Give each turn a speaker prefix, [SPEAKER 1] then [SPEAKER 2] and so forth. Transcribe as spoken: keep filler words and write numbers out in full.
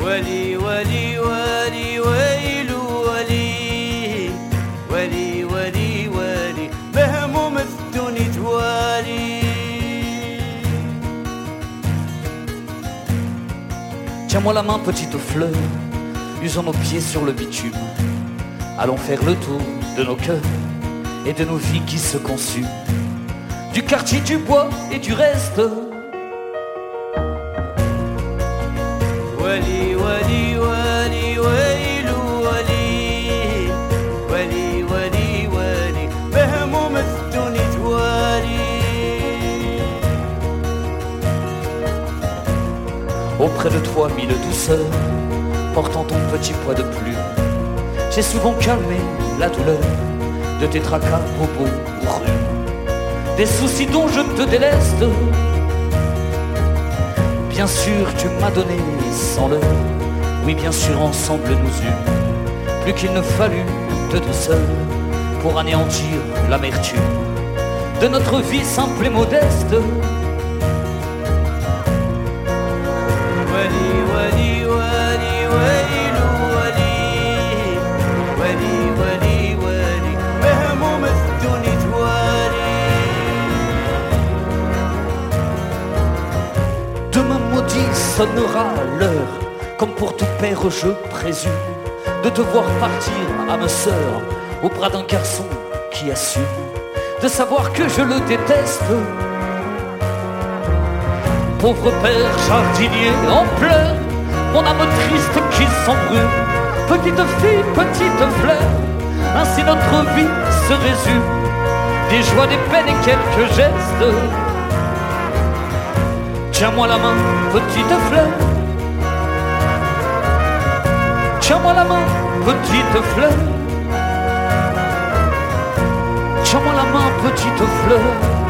[SPEAKER 1] ولي ولي ولي ويل ولي ولي ولي ولي بهموم الدنيا توالي.
[SPEAKER 2] Tiens-moi la main, petite fleur, usons nos pieds sur le bitume. Allons faire le tour de nos cœurs et de nos vies qui se consument, du quartier, du bois et du reste.
[SPEAKER 1] ولي ولي ولي ويل ولي ولي ولي ولي بهموم الدنيا توالي.
[SPEAKER 2] Auprès de toi, mille douceurs, portant ton petit poids de plume, j'ai souvent calmé la douleur de tes tracas, bobos ou rhumes, des soucis dont je te déleste. Bien sûr, tu m'as donné sans le, oui, bien sûr, ensemble nous eûmes, plus qu'il ne fallut de douceur pour anéantir l'amertume de notre vie simple et modeste.
[SPEAKER 1] ولي ولي ولي ويل ولي ولي ولي ولي بهموم الدنيا توالي.
[SPEAKER 2] Demain maudit sonnera l'heure, comme pour tout père je présume, de te voir partir, âme sœur, au bras d'un garçon qui assume de savoir que je le déteste. Pauvre père jardinier en pleurs, mon âme triste qui s'embrume. Petite fille, petite fleur, ainsi notre vie se résume, des joies, des peines et quelques gestes. Tiens-moi la main, petite fleur. Tiens-moi la main, petite fleur. Tiens-moi la main, petite fleur.